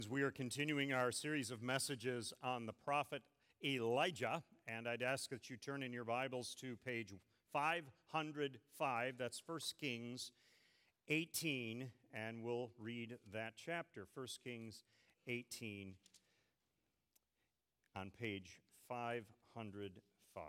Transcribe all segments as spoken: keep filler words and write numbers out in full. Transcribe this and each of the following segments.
We are continuing our series of messages on the prophet Elijah, and I'd ask that you turn in your Bibles to page five hundred five. That's First Kings eighteen, and we'll read that chapter. First Kings eighteen on page five hundred five.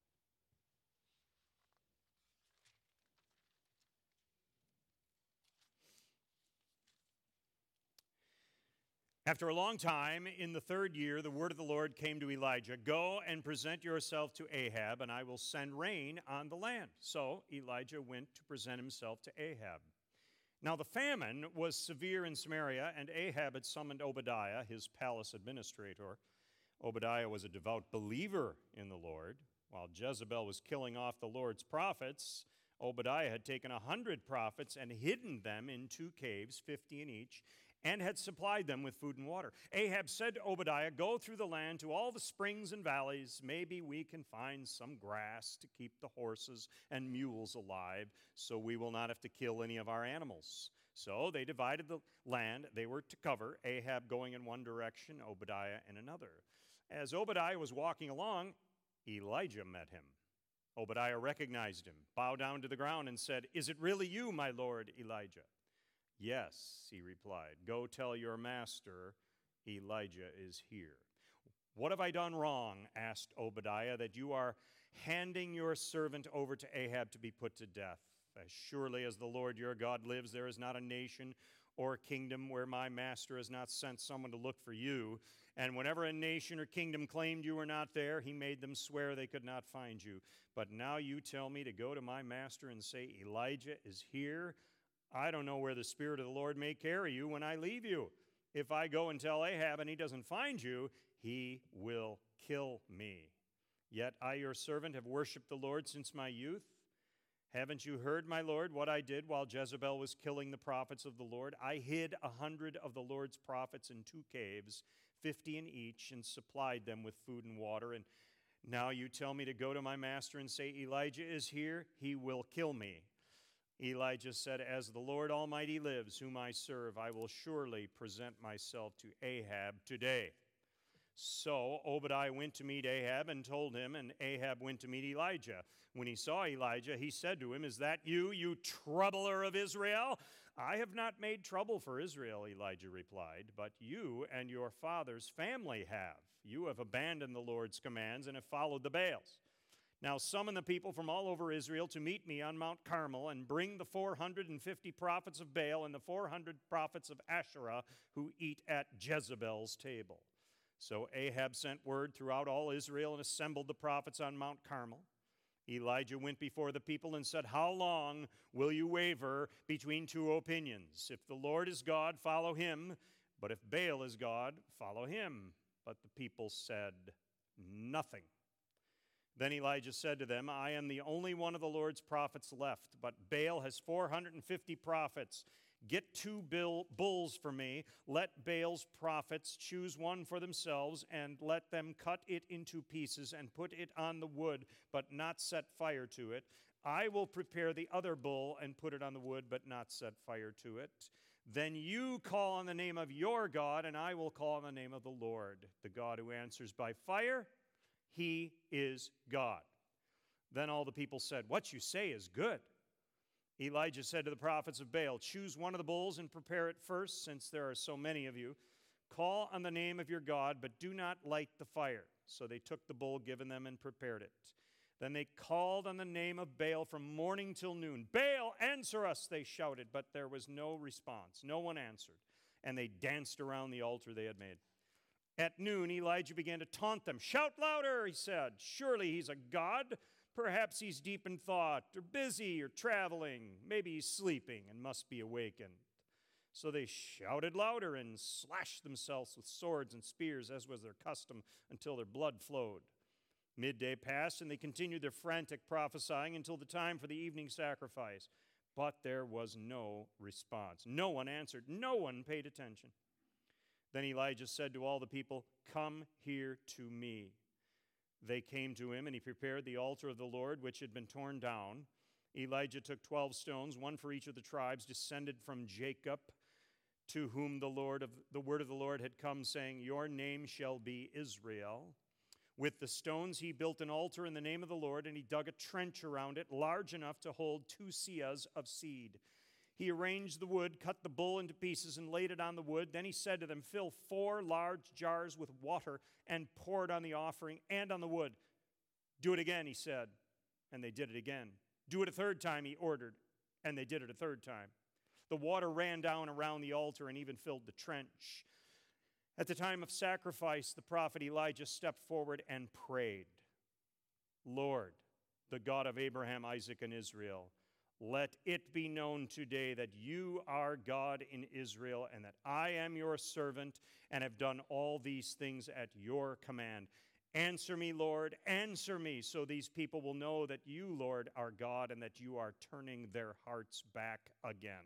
After a long time, in the third year, the word of the Lord came to Elijah, "Go and present yourself to Ahab, and I will send rain on the land." So Elijah went to present himself to Ahab. Now the famine was severe in Samaria, and Ahab had summoned Obadiah, his palace administrator. Obadiah was a devout believer in the Lord. While Jezebel was killing off the Lord's prophets, Obadiah had taken a hundred prophets and hidden them in two caves, fifty in each, and had supplied them with food and water. Ahab said to Obadiah, "Go through the land to all the springs and valleys. Maybe we can find some grass to keep the horses and mules alive, so we will not have to kill any of our animals." So they divided the land they were to cover, Ahab going in one direction, Obadiah in another. As Obadiah was walking along, Elijah met him. Obadiah recognized him, bowed down to the ground, and said, "Is it really you, my lord Elijah?" "Yes," he replied. "Go tell your master, Elijah is here." "What have I done wrong?" asked Obadiah, "that you are handing your servant over to Ahab to be put to death? As surely as the Lord your God lives, there is not a nation or kingdom where my master has not sent someone to look for you. And whenever a nation or kingdom claimed you were not there, he made them swear they could not find you. But now you tell me to go to my master and say, 'Elijah is here.' I don't know where the Spirit of the Lord may carry you when I leave you. If I go and tell Ahab and he doesn't find you, he will kill me. Yet I, your servant, have worshipped the Lord since my youth. Haven't you heard, my Lord, what I did while Jezebel was killing the prophets of the Lord? I hid a hundred of the Lord's prophets in two caves, fifty in each, and supplied them with food and water. And now you tell me to go to my master and say, 'Elijah is here.' He will kill me." Elijah said, "As the Lord Almighty lives, whom I serve, I will surely present myself to Ahab today." So Obadiah went to meet Ahab and told him, and Ahab went to meet Elijah. When he saw Elijah, he said to him, "Is that you, you troubler of Israel?" "I have not made trouble for Israel," Elijah replied, "but you and your father's family have. You have abandoned the Lord's commands and have followed the Baals. Now summon the people from all over Israel to meet me on Mount Carmel, and bring the four hundred fifty prophets of Baal and the four hundred prophets of Asherah who eat at Jezebel's table." So Ahab sent word throughout all Israel and assembled the prophets on Mount Carmel. Elijah went before the people and said, "How long will you waver between two opinions? If the Lord is God, follow him, but if Baal is God, follow him." But the people said nothing. Then Elijah said to them, "I am the only one of the Lord's prophets left, but Baal has four hundred fifty prophets. Get two bulls for me. Let Baal's prophets choose one for themselves, and let them cut it into pieces and put it on the wood, but not set fire to it. I will prepare the other bull and put it on the wood, but not set fire to it. Then you call on the name of your God, and I will call on the name of the Lord, the God who answers by fire. He is God." Then all the people said, "What you say is good." Elijah said to the prophets of Baal, "Choose one of the bulls and prepare it first, since there are so many of you. Call on the name of your God, but do not light the fire." So they took the bull given them and prepared it. Then they called on the name of Baal from morning till noon. "Baal, answer us," they shouted, but there was no response. No one answered, and they danced around the altar they had made. At noon, Elijah began to taunt them. "Shout louder," he said. "Surely he's a god. Perhaps he's deep in thought, or busy, or traveling. Maybe he's sleeping and must be awakened." So they shouted louder and slashed themselves with swords and spears, as was their custom, until their blood flowed. Midday passed, and they continued their frantic prophesying until the time for the evening sacrifice. But there was no response. No one answered. No one paid attention. Then Elijah said to all the people, "Come here to me." They came to him, and he prepared the altar of the Lord, which had been torn down. Elijah took twelve stones, one for each of the tribes descended from Jacob, to whom the Lord of the word of the Lord had come, saying, Your name shall be Israel. With the stones he built an altar in the name of the Lord, and he dug a trench around it, large enough to hold two seahs of seed. He arranged the wood, cut the bull into pieces, and laid it on the wood. Then he said to them, Fill four large jars with water, and pour it on the offering and on the wood. Do it again, he said, and they did it again. Do it a third time, he ordered, and they did it a third time. The water ran down around the altar and even filled the trench. At the time of sacrifice, the prophet Elijah stepped forward and prayed, Lord, the God of Abraham, Isaac, and Israel, let it be known today that you are God in Israel, and that I am your servant and have done all these things at your command. Answer me, Lord, answer me, so these people will know that you, Lord, are God, and that you are turning their hearts back again.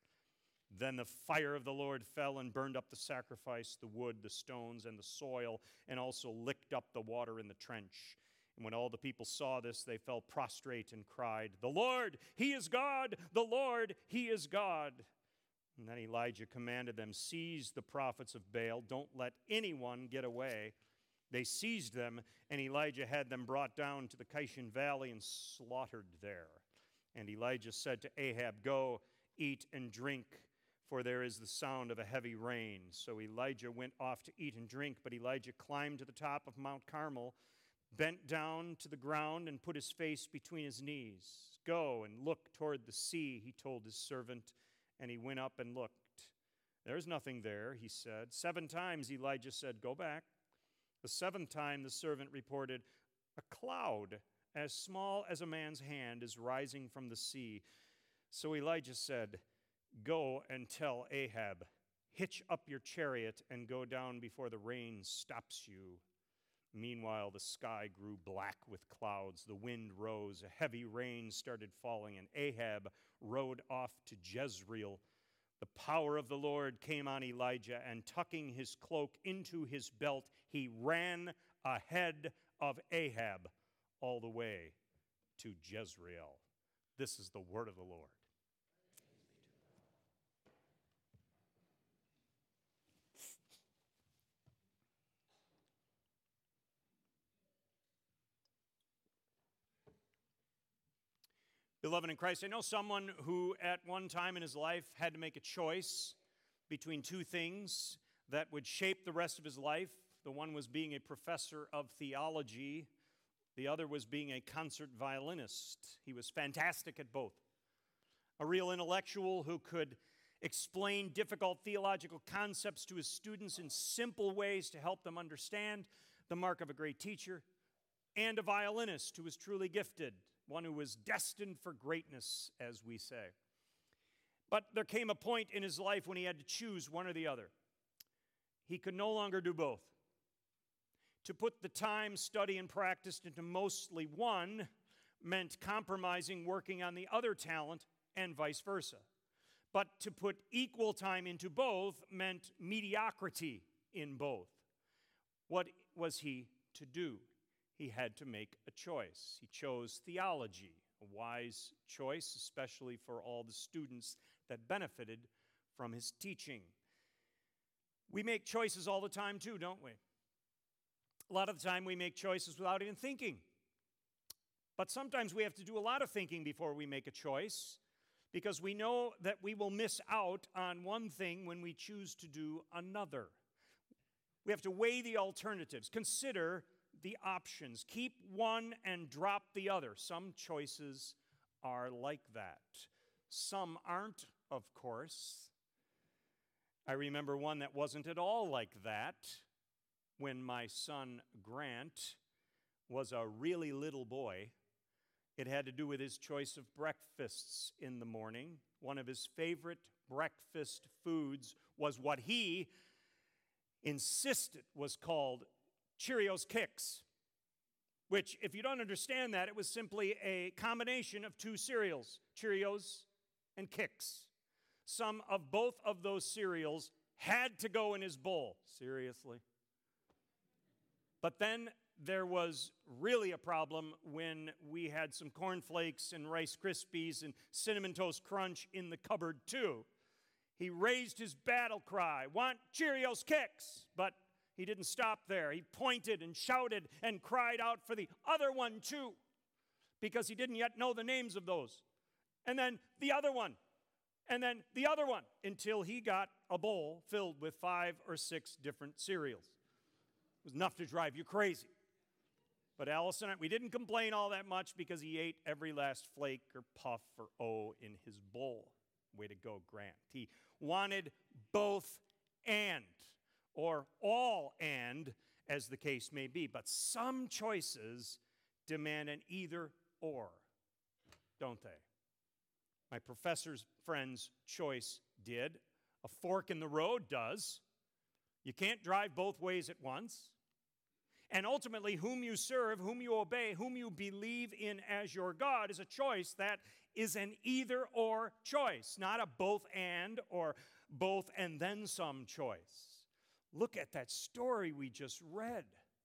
Then the fire of the Lord fell and burned up the sacrifice, the wood, the stones, and the soil, and also licked up the water in the trench. And when all the people saw this, they fell prostrate and cried, The Lord, He is God! The Lord, He is God! And then Elijah commanded them, Seize the prophets of Baal. Don't let anyone get away. They seized them, and Elijah had them brought down to the Kishon Valley and slaughtered there. And Elijah said to Ahab, Go, eat and drink, for there is the sound of a heavy rain. So Elijah went off to eat and drink, but Elijah climbed to the top of Mount Carmel, bent down to the ground, and put his face between his knees. Go and look toward the sea, he told his servant, and he went up and looked. There's nothing there, he said. Seven times Elijah said, Go back. The seventh time the servant reported, A cloud as small as a man's hand is rising from the sea. So Elijah said, Go and tell Ahab, Hitch up your chariot and go down before the rain stops you. Meanwhile, the sky grew black with clouds. The wind rose. A heavy rain started falling, and Ahab rode off to Jezreel. The power of the Lord came on Elijah, and tucking his cloak into his belt, he ran ahead of Ahab all the way to Jezreel. This is the word of the Lord. Beloved in Christ, I know someone who at one time in his life had to make a choice between two things that would shape the rest of his life. The one was being a professor of theology. The other was being a concert violinist. He was fantastic at both. A real intellectual who could explain difficult theological concepts to his students in simple ways to help them understand, the mark of a great teacher, and a violinist who was truly gifted, one who was destined for greatness, as we say. But there came a point in his life when he had to choose one or the other. He could no longer do both. To put the time, study, and practice into mostly one meant compromising working on the other talent and vice versa. But to put equal time into both meant mediocrity in both. What was he to do? He had to make a choice. He chose theology, a wise choice, especially for all the students that benefited from his teaching. We make choices all the time too, don't we? A lot of the time we make choices without even thinking. But sometimes we have to do a lot of thinking before we make a choice, because we know that we will miss out on one thing when we choose to do another. We have to weigh the alternatives, consider the options. Keep one and drop the other. Some choices are like that. Some aren't, of course. I remember one that wasn't at all like that when my son Grant was a really little boy. It had to do with his choice of breakfasts in the morning. One of his favorite breakfast foods was what he insisted was called Cheerios Kix, which, if you don't understand that, it was simply a combination of two cereals, Cheerios and Kix. Some of both of those cereals had to go in his bowl. Seriously? But then there was really a problem when we had some Corn Flakes and Rice Krispies and Cinnamon Toast Crunch in the cupboard too. He raised his battle cry, want Cheerios kicks, but he didn't stop there. He pointed and shouted and cried out for the other one too, because he didn't yet know the names of those. And then the other one, and then the other one, until he got a bowl filled with five or six different cereals. It was enough to drive you crazy. But Alice and I, we didn't complain all that much because he ate every last flake or puff or O in his bowl. Way to go, Grant. He wanted both and, or all and, as the case may be. But some choices demand an either or, don't they? My professor's friend's choice did. A fork in the road does. You can't drive both ways at once. And ultimately, whom you serve, whom you obey, whom you believe in as your God is a choice that is an either-or choice, not a both-and or both and then some choice. Look at that story we just read.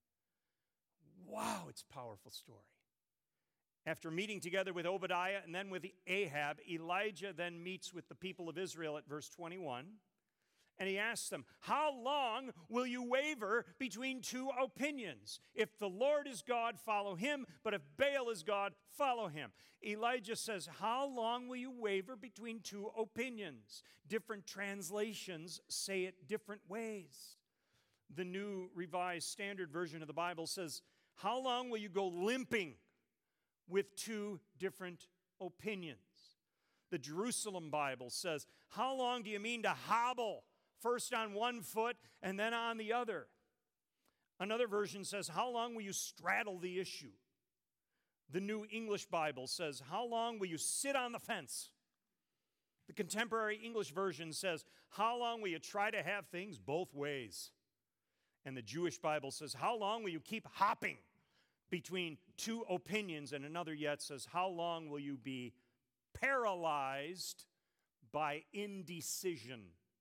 Wow, it's a powerful story. After meeting together with Obadiah and then with Ahab, Elijah then meets with the people of Israel at verse twenty-one. And he asks them, how long will you waver between two opinions? If the Lord is God, follow him. But if Baal is God, follow him. Elijah says, how long will you waver between two opinions? Different translations say it different ways. The New Revised Standard Version of the Bible says, how long will you go limping with two different opinions? The Jerusalem Bible says, how long do you mean to hobble? First on one foot and then on the other. Another version says, how long will you straddle the issue? The New English Bible says, how long will you sit on the fence? The Contemporary English Version says, how long will you try to have things both ways? And the Jewish Bible says, how long will you keep hopping between two opinions? And another yet says, how long will you be paralyzed by indecision?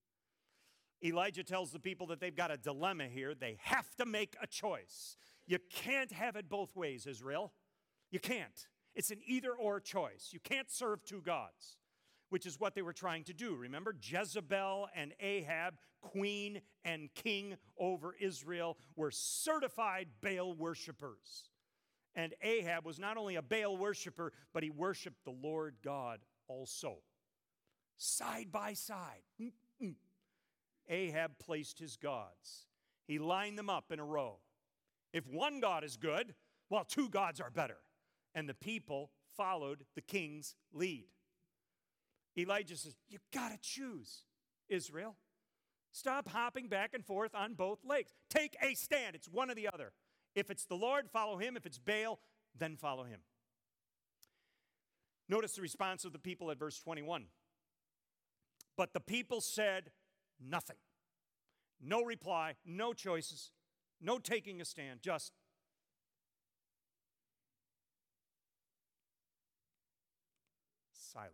Elijah tells the people that they've got a dilemma here. They have to make a choice. You can't have it both ways, Israel. You can't. It's an either-or choice. You can't serve two gods, which is what they were trying to do. Remember, Jezebel and Ahab, queen and king over Israel, were certified Baal worshipers. And Ahab was not only a Baal worshiper, but he worshiped the Lord God also. Side by side. Mm-mm. Ahab placed his gods. He lined them up in a row. If one God is good, well, two gods are better. And the people followed the king's lead. Elijah says, you got to choose, Israel. Stop hopping back and forth on both legs. Take a stand. It's one or the other. If it's the Lord, follow him. If it's Baal, then follow him. Notice the response of the people at verse twenty-one. But the people said, nothing. No reply, no choices, no taking a stand, just silence.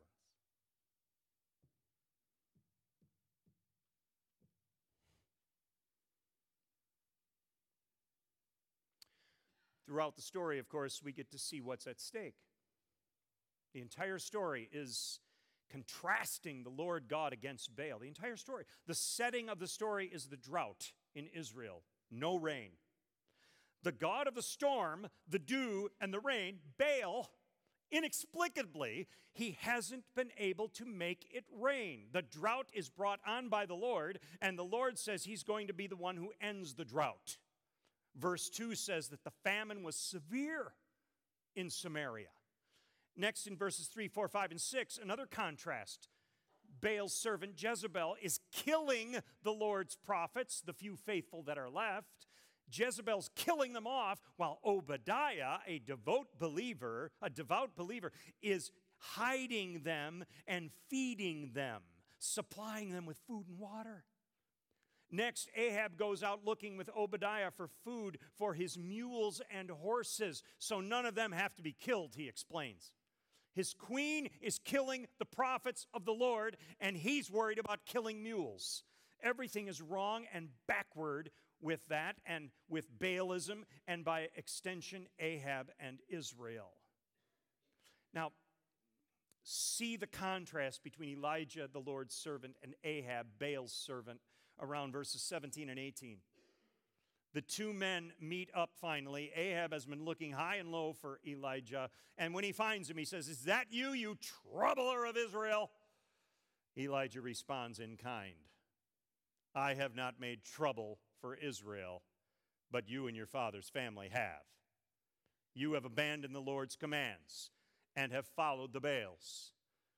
Throughout the story, of course, we get to see what's at stake. The entire story is contrasting the Lord God against Baal. The entire story. The setting of the story is the drought in Israel. No rain. The God of the storm, the dew, and the rain, Baal, inexplicably, he hasn't been able to make it rain. The drought is brought on by the Lord, and the Lord says he's going to be the one who ends the drought. Verse two says that the famine was severe in Samaria. Next, in verses three, four, five, and six, another contrast. Baal's servant Jezebel is killing the Lord's prophets, the few faithful that are left. Jezebel's killing them off, while Obadiah, a devout believer, a devout believer, is hiding them and feeding them, supplying them with food and water. Next, Ahab goes out looking with Obadiah for food for his mules and horses, so none of them have to be killed, he explains. His queen is killing the prophets of the Lord, and he's worried about killing mules. Everything is wrong and backward with that, and with Baalism, and by extension, Ahab and Israel. Now, see the contrast between Elijah, the Lord's servant, and Ahab, Baal's servant, around verses seventeen and eighteen. The two men meet up finally. Ahab has been looking high and low for Elijah, and when he finds him, he says, "Is that you, you troubler of Israel?" Elijah responds in kind, "I have not made trouble for Israel, but you and your father's family have. You have abandoned the Lord's commands and have followed the Baals.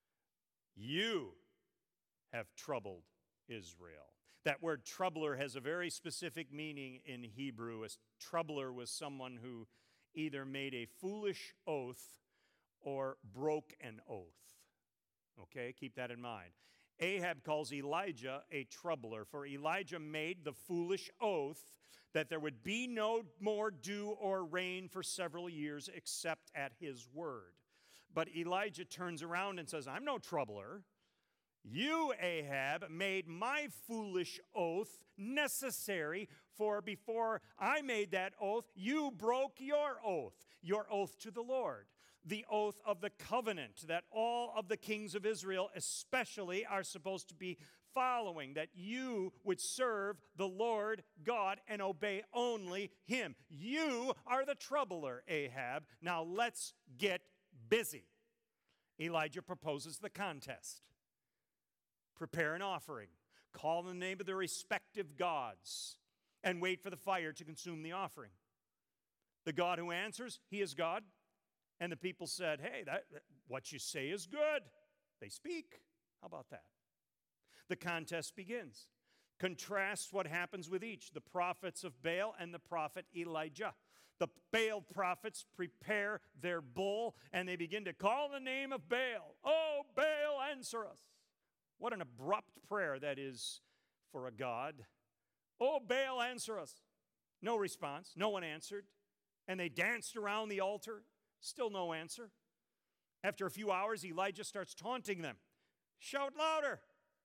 You have troubled Israel." That word troubler has a very specific meaning in Hebrew. A troubler was someone who either made a foolish oath or broke an oath. Okay, keep that in mind. Ahab calls Elijah a troubler, for Elijah made the foolish oath that there would be no more dew or rain for several years except at his word. But Elijah turns around and says, "I'm no troubler. You, Ahab, made my foolish oath necessary, for before I made that oath, you broke your oath, your oath to the Lord, the oath of the covenant that all of the kings of Israel especially are supposed to be following, that you would serve the Lord God and obey only him. You are the troubler, Ahab. Now let's get busy." Elijah proposes the contest. Prepare an offering, call in the name of the respective gods, and wait for the fire to consume the offering. The God who answers, he is God. And the people said, "Hey, that, that, what you say is good." They speak. How about that? The contest begins. Contrast what happens with each, the prophets of Baal and the prophet Elijah. The Baal prophets prepare their bull, and they begin to call the name of Baal. "Oh, Baal, answer us." What an abrupt prayer that is for a god. "Oh, Baal, answer us." No response. No one answered. And they danced around the altar. Still no answer. After a few hours, Elijah starts taunting them. "Shout louder."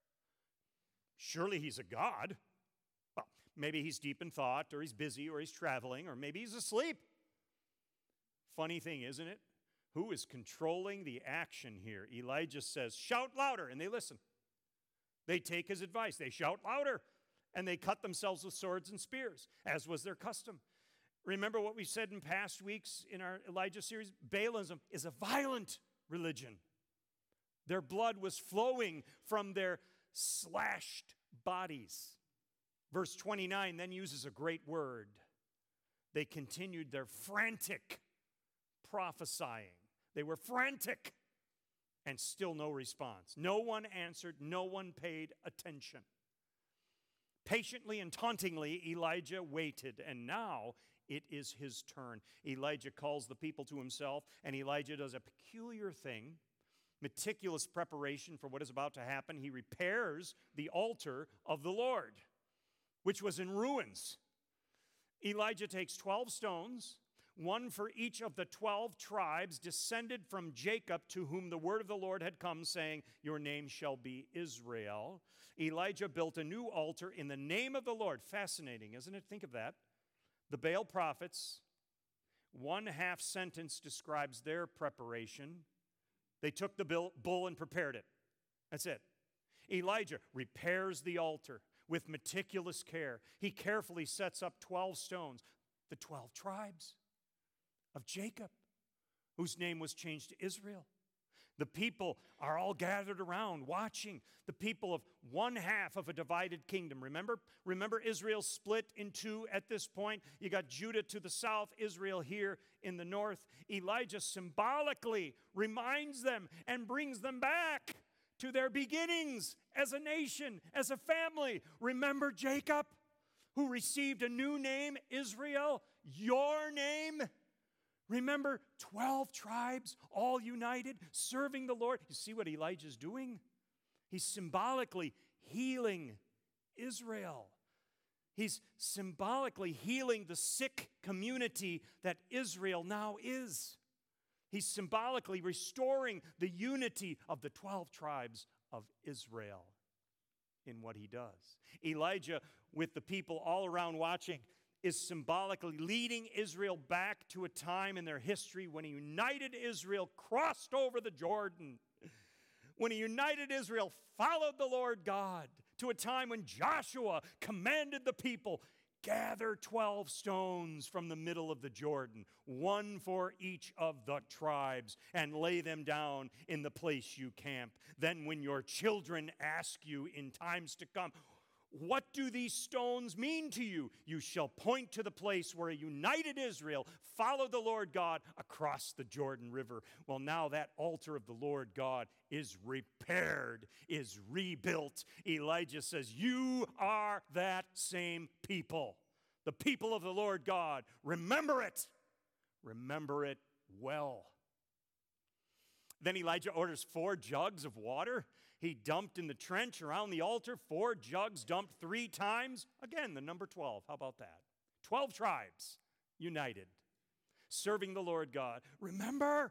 Surely he's a god. Well, maybe he's deep in thought, or he's busy, or he's traveling, or maybe he's asleep. Funny thing, isn't it? Who is controlling the action here? Elijah says, "Shout louder," and they listen. They take his advice. They shout louder, and they cut themselves with swords and spears, as was their custom. Remember what we said in past weeks in our Elijah series? Baalism is a violent religion. Their blood was flowing from their slashed bodies. Verse twenty-nine then uses a great word. They continued their frantic prophesying. They were frantic. And still no response. No one answered. No one paid attention. Patiently and tauntingly, Elijah waited. And now it is his turn. Elijah calls the people to himself, and Elijah does a peculiar thing. Meticulous preparation for what is about to happen. He repairs the altar of the Lord, which was in ruins. Elijah takes twelve stones, one for each of the twelve tribes descended from Jacob, to whom the word of the Lord had come, saying, "Your name shall be Israel." Elijah built a new altar in the name of the Lord. Fascinating, isn't it? Think of that. The Baal prophets, one half sentence describes their preparation. They took the bull and prepared it. That's it. Elijah repairs the altar with meticulous care. He carefully sets up twelve stones, the twelve tribes of Jacob, whose name was changed to Israel. The people are all gathered around watching. The people of one half of a divided kingdom. Remember? Remember Israel split in two at this point? You got Judah to the south, Israel here in the north. Elijah symbolically reminds them and brings them back to their beginnings as a nation, as a family. Remember Jacob, who received a new name, Israel, your name? Remember, twelve tribes, all united, serving the Lord. You see what Elijah's doing? He's symbolically healing Israel. He's symbolically healing the sick community that Israel now is. He's symbolically restoring the unity of the twelve tribes of Israel in what he does. Elijah, with the people all around watching, is symbolically leading Israel back to a time in their history when a united Israel crossed over the Jordan when a united Israel followed the Lord God, to a time when Joshua commanded the people, gather twelve stones from the middle of the Jordan, one for each of the tribes, and lay them down in the place you camp. Then when your children ask you in times to come, what do these stones mean to you? You shall point to the place where a united Israel followed the Lord God across the Jordan River. Well, now that altar of the Lord God is repaired, is rebuilt. Elijah says, you are that same people, the people of the Lord God. Remember it. Remember it well. Then Elijah orders four jugs of water. He dumped in the trench around the altar, four jugs dumped three times. Again, the number twelve. How about that? Twelve tribes united, serving the Lord God. Remember?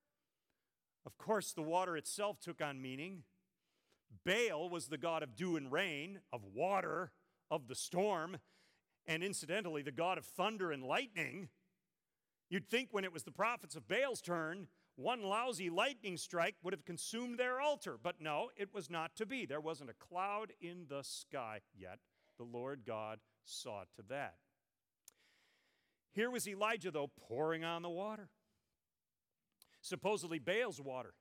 Of course, the water itself took on meaning. Baal was the god of dew and rain, of water, of the storm, and incidentally, the god of thunder and lightning. You'd think when it was the prophets of Baal's turn, one lousy lightning strike would have consumed their altar. But no, it was not to be. There wasn't a cloud in the sky yet. The Lord God saw to that. Here was Elijah, though, pouring on the water. Supposedly Baal's water.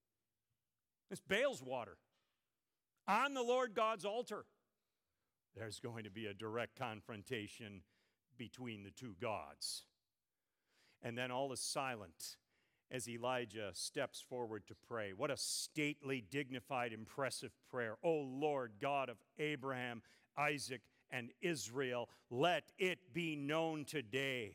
It's Baal's water. On the Lord God's altar. There's going to be a direct confrontation between the two gods. And then all is silent as Elijah steps forward to pray. What a stately, dignified, impressive prayer. O Lord God of Abraham, Isaac, and Israel, let it be known today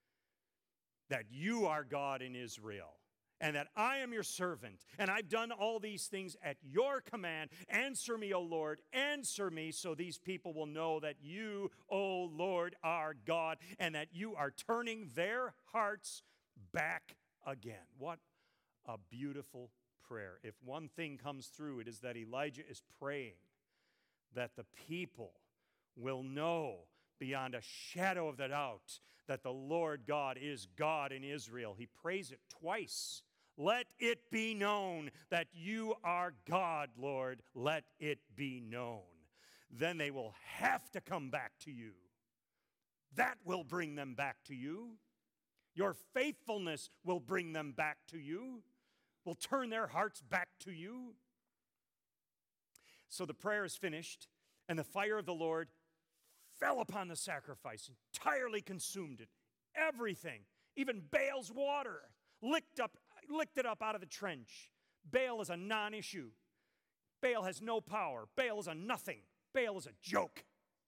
that you are God in Israel, and that I am your servant, and I've done all these things at your command. Answer me, O Lord, answer me, so these people will know that you, O Lord, are God, and that you are turning their hearts back again. What a beautiful prayer. If one thing comes through, it is that Elijah is praying that the people will know beyond a shadow of a doubt that the Lord God is God in Israel. He prays it twice. Let it be known that you are God, Lord. Let it be known. Then they will have to come back to you. That will bring them back to you. Your faithfulness will bring them back to you, will turn their hearts back to you. So the prayer is finished, and the fire of the Lord fell upon the sacrifice, entirely consumed it. Everything, even Baal's water, licked up, licked it up out of the trench. Baal is a non-issue. Baal has no power. Baal is a nothing. Baal is a joke.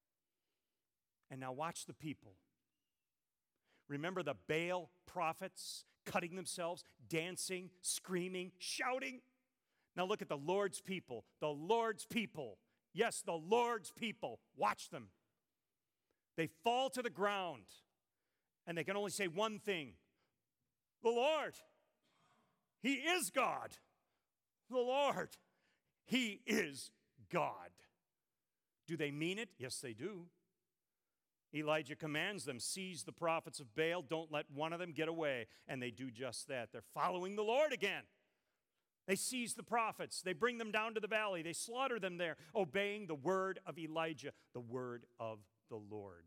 And now watch the people. Remember the Baal prophets cutting themselves, dancing, screaming, shouting? Now look at the Lord's people. The Lord's people. Yes, the Lord's people. Watch them. They fall to the ground, and they can only say one thing. The Lord, He is God. The Lord, He is God. Do they mean it? Yes, they do. Elijah commands them, seize the prophets of Baal, don't let one of them get away. And they do just that. They're following the Lord again. They seize the prophets. They bring them down to the valley. They slaughter them there, obeying the word of Elijah, the word of the Lord.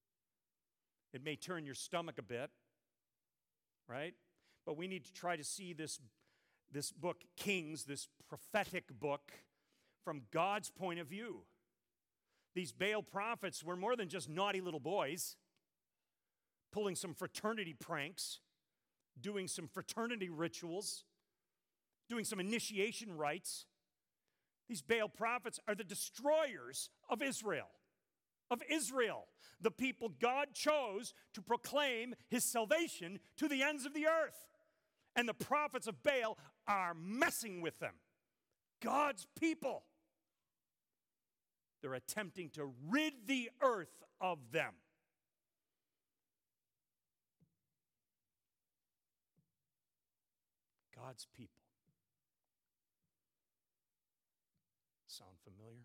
It may turn your stomach a bit, right? But we need to try to see this, this book, Kings, this prophetic book, from God's point of view. These Baal prophets were more than just naughty little boys, pulling some fraternity pranks, doing some fraternity rituals, doing some initiation rites. These Baal prophets are the destroyers of Israel. Of Israel, the people God chose to proclaim His salvation to the ends of the earth. And the prophets of Baal are messing with them. God's people. They're attempting to rid the earth of them. God's people. Sound familiar?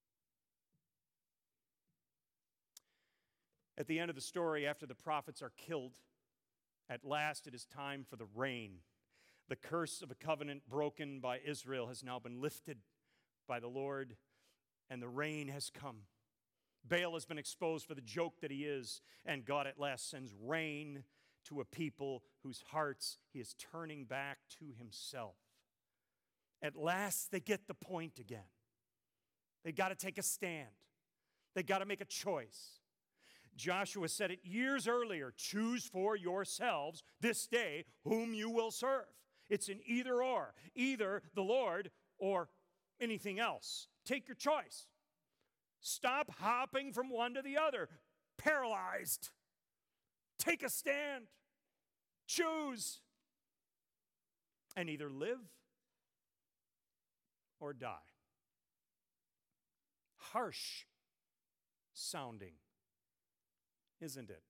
At the end of the story, after the prophets are killed, at last it is time for the rain. The curse of a covenant broken by Israel has now been lifted by the Lord, and the rain has come. Baal has been exposed for the joke that he is, and God at last sends rain to a people whose hearts he is turning back to himself. At last, they get the point again. They got to take a stand. They got to make a choice. Joshua said it years earlier, choose for yourselves this day whom you will serve. It's an either or, either the Lord or anything else. Take your choice. Stop hopping from one to the other, paralyzed. Take a stand. Choose. And either live or die. Harsh sounding, isn't it?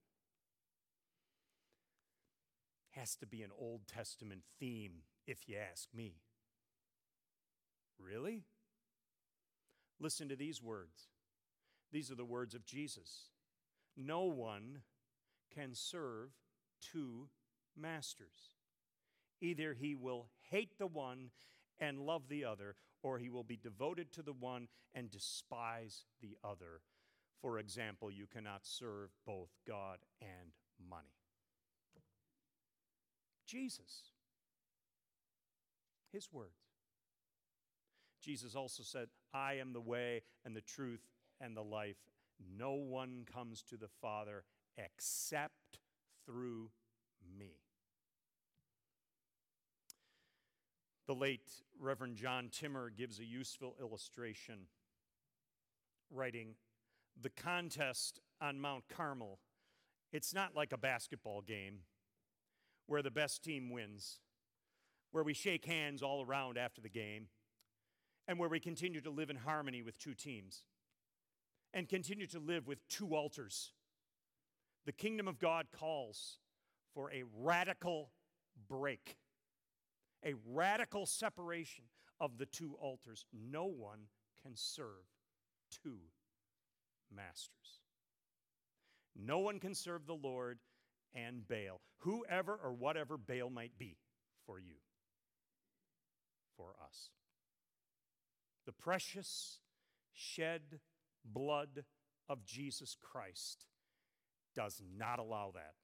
Has to be an Old Testament theme, if you ask me. Really? Listen to these words. These are the words of Jesus. No one can serve two masters. Either he will hate the one and love the other, or he will be devoted to the one and despise the other. For example, you cannot serve both God and money. Jesus. His words. Jesus also said, I am the way and the truth and the life. No one comes to the Father except through me. The late Reverend John Timmer gives a useful illustration, writing, the contest on Mount Carmel, it's not like a basketball game where the best team wins, where we shake hands all around after the game, and where we continue to live in harmony with two teams and continue to live with two altars. The kingdom of God calls for a radical break, a radical separation of the two altars. No one can serve two masters. No one can serve the Lord and Baal, whoever or whatever Baal might be for you, for us. The precious shed blood of Jesus Christ does not allow that.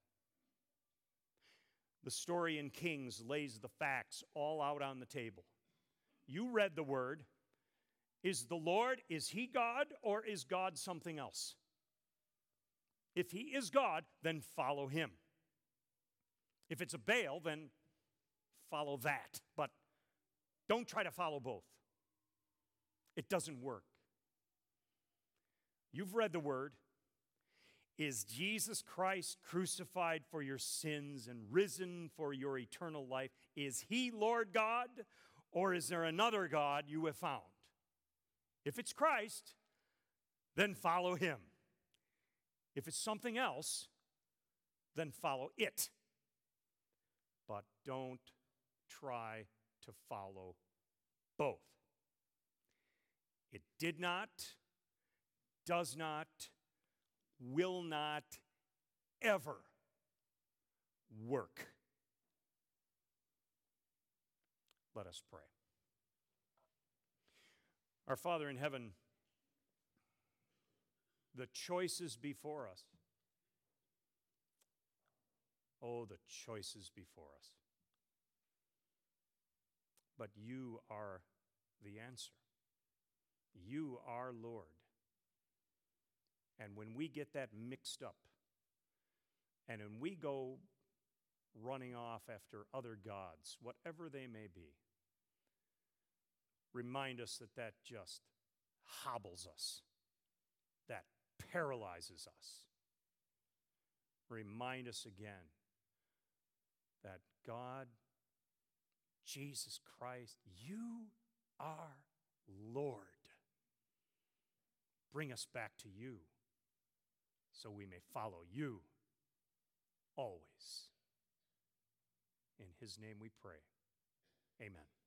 The story in Kings lays the facts all out on the table. You read the word. Is the Lord, is he God, or is God something else? If he is God, then follow him. If it's a Baal, then follow that. But don't try to follow both. It doesn't work. You've read the word. Is Jesus Christ crucified for your sins and risen for your eternal life? Is he Lord God, or is there another God you have found? If it's Christ, then follow him. If it's something else, then follow it. But don't try to follow both. It did not, does not, will not ever work. Let us pray. Our Father in heaven, the choices before us. Oh, the choices before us. But you are the answer. You are Lord. And when we get that mixed up, and when we go running off after other gods, whatever they may be, remind us that that just hobbles us, that paralyzes us. Remind us again that God, Jesus Christ, you are Lord. Bring us back to you so we may follow you always. In his name we pray. Amen.